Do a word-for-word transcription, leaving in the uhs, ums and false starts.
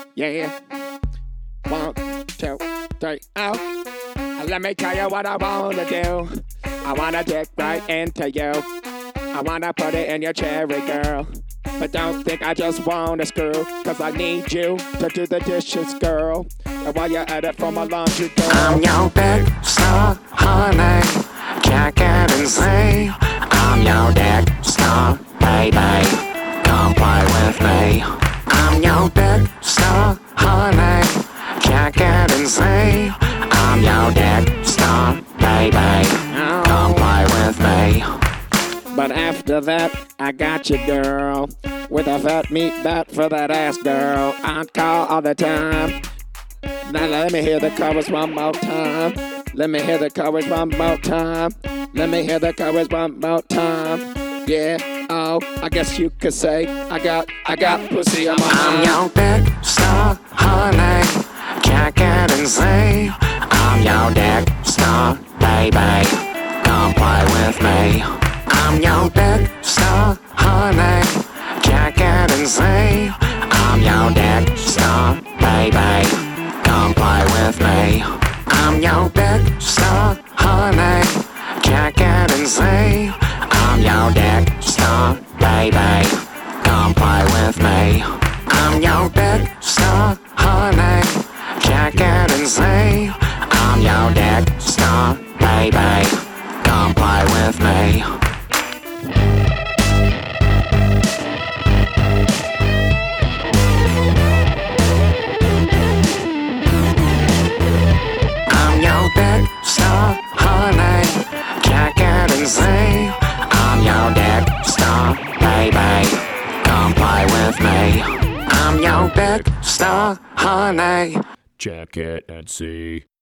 Yeah. One, two, three, oh. Let me tell you what I wanna do. I wanna dig right into you. I wanna put it in your cherry, girl. But don't think I just wanna screw, cause I need you to do the dishes, girl. And while you're at it for my laundry, girl, I'm your big star, honey. Check it and see. I'm your big star, baby. Come play with me. I'm your big star, honey. Check it and see. I'm your big star, baby. Come play with me. but after that, I got you, girl. With a fat meat bat for that ass, girl. I call all the time. Now let me hear the chorus one more time. Let me hear the chorus one more time. Let me hear the chorus one more time. Yeah, oh, I guess you could say I got, I got pussy on my I'm mind. your big star, honey. Check it and see. I'm your big star, baby. Come play with me. I'm your big star, honey. Check it and see. I'm your big star, baby. Come play with me. I'm your big star, honey. Check it and see. I'm your big star, baby. Come play with me. I'm your big star, honey. Check it and see. I'm your big star, baby. Come play with me. I'm your big star, honey. Check it and see. I'm your big star, baby. Come play with me. I'm your big star, honey. Check it and see.